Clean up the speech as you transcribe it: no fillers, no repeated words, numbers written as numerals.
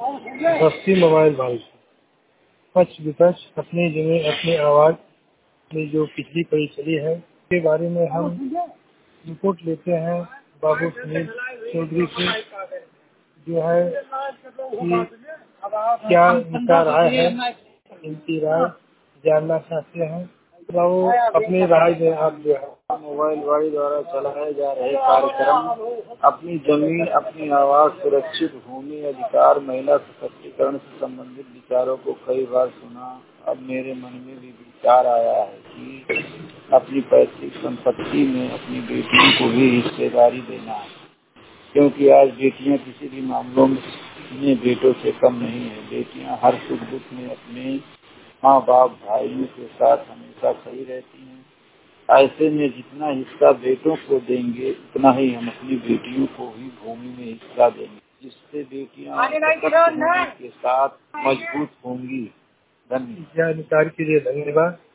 बस्ती mobile भाई पक्ष विपक्ष अपनी जगह अपनी आवाज में जो पिछली कड़ी चली है के बारे में हम रिपोर्ट लेते हैं बाबू सुनील चौधरी से, जो है कि क्या इनका राय है, इनकी राय जानना चाहते हैं। तो वो अपनी राय में आप जो है मोबाइल वाली द्वारा चलाए जा रहे कार्यक्रम अपनी जमीन अपनी आवाज सुरक्षित भूमि अधिकार महिला सशक्तिकरण से संबंधित विचारों को कई बार सुना। अब मेरे मन में भी विचार आया है कि अपनी पैतृक संपत्ति में अपनी बेटियों को भी हिस्सेदारी देना है, क्योंकि आज बेटियां किसी भी मामलों में बेटों से कम नहीं है। बेटियां हर सुख दुख में अपने माँ बाप भाइयों के साथ हमेशा खड़ी रहती हैं। ऐसे में जितना हिस्सा बेटों को देंगे उतना ही हम अपनी बेटियों को भी भूमि में हिस्सा देंगे, जिससे बेटियां के साथ मजबूत होंगी। धन्यवाद। जानकारी के लिए धन्यवाद।